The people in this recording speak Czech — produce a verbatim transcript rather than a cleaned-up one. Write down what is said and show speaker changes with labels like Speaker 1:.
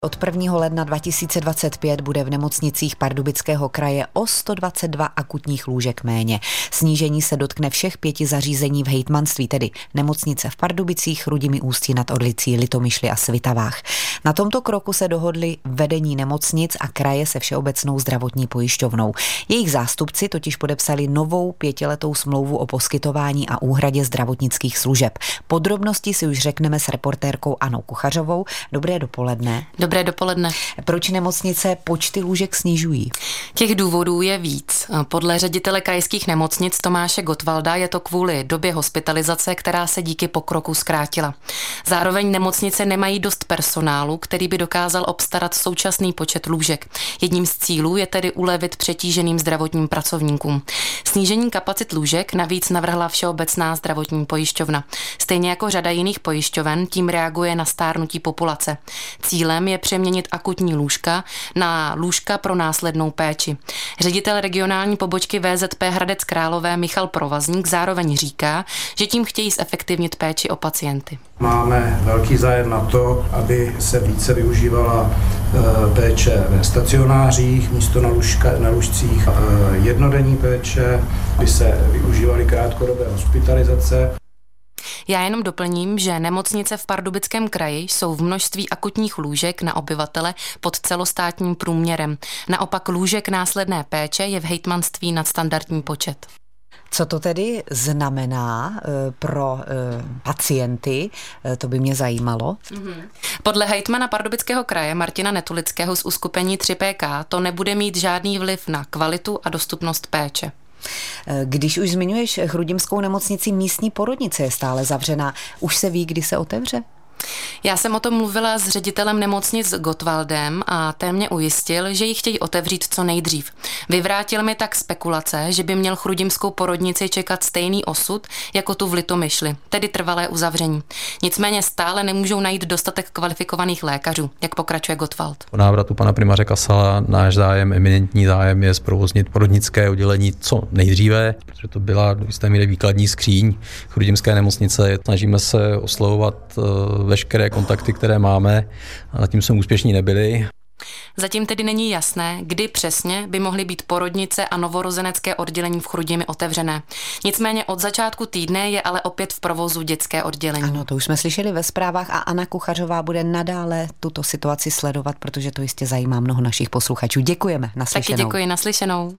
Speaker 1: Od prvního ledna dva tisíce dvacet pět bude v nemocnicích Pardubického kraje o sto dvacet dva akutních lůžek méně. Snížení se dotkne všech pěti zařízení v hejtmanství, tedy nemocnice v Pardubicích, Chrudimi, Ústí nad Orlicí, Litomyšli a Svitavách. Na tomto kroku se dohodli vedení nemocnic a kraje se Všeobecnou zdravotní pojišťovnou. Jejich zástupci totiž podepsali novou pětiletou smlouvu o poskytování a úhradě zdravotnických služeb. Podrobnosti si už řekneme s reportérkou Annou Kuchařovou. Dobré dopoledne.
Speaker 2: Dobré dopoledne.
Speaker 1: Proč nemocnice počty lůžek snižují?
Speaker 2: Těch důvodů je víc. Podle ředitele krajských nemocnic Tomáše Gottwalda je to kvůli době hospitalizace, která se díky pokroku zkrátila. Zároveň nemocnice nemají dost personálu, který by dokázal obstarat současný počet lůžek. Jedním z cílů je tedy ulevit přetíženým zdravotním pracovníkům. Snížení kapacit lůžek navíc navrhla Všeobecná zdravotní pojišťovna. Stejně jako řada jiných pojišťoven tím reaguje na stárnutí populace. Cílem je přeměnit akutní lůžka na lůžka pro následnou péči. Ředitel regionální pobočky V Z P Hradec Králové Michal Provazník zároveň říká, že tím chtějí zefektivnit péči o pacienty.
Speaker 3: Máme velký zájem na to, aby se více využívala péče ve stacionářích, místo na, lůžka, na lůžcích, jednodenní péče, aby se využívaly krátkodobé hospitalizace.
Speaker 2: Já jenom doplním, že nemocnice v Pardubickém kraji jsou v množství akutních lůžek na obyvatele pod celostátním průměrem. Naopak lůžek následné péče je v hejtmanství nadstandardní počet.
Speaker 1: Co to tedy znamená e, pro e, pacienty? E, to by mě zajímalo.
Speaker 2: Mm-hmm. Podle hejtmana Pardubického kraje Martina Netulického z uskupení tři P K to nebude mít žádný vliv na kvalitu a dostupnost péče.
Speaker 1: Když už zmiňuješ chrudimskou nemocnici, místní porodnice je stále zavřená. Už se ví, kdy se otevře?
Speaker 2: Já jsem o tom mluvila s ředitelem nemocnic Gottwaldem a ten mě ujistil, že ji chtějí otevřít co nejdřív. Vyvrátil mi tak spekulace, že by měl chrudimskou porodnici čekat stejný osud jako tu v Litomyšli, tedy trvalé uzavření. Nicméně stále nemůžou najít dostatek kvalifikovaných lékařů, jak pokračuje Gottwald.
Speaker 4: Po návratu pana primáře Kasala náš zájem, eminentní zájem je zprovoznit porodnické oddělení co nejdříve, protože to byla do jisté míry výkladní skříň chrudimské nemocnice. Snažíme se oslovovat veškeré kontakty, které máme, a zatím jsme úspěšní nebyli.
Speaker 2: Zatím tedy není jasné, kdy přesně by mohly být porodnice a novorozenecké oddělení v Chrudimi otevřené. Nicméně od začátku týdne je ale opět v provozu dětské oddělení.
Speaker 1: Ano, to už jsme slyšeli ve zprávách a Anna Kuchařová bude nadále tuto situaci sledovat, protože to jistě zajímá mnoho našich posluchačů. Děkujeme, naslyšenou.
Speaker 2: Taky děkuji, naslyšenou.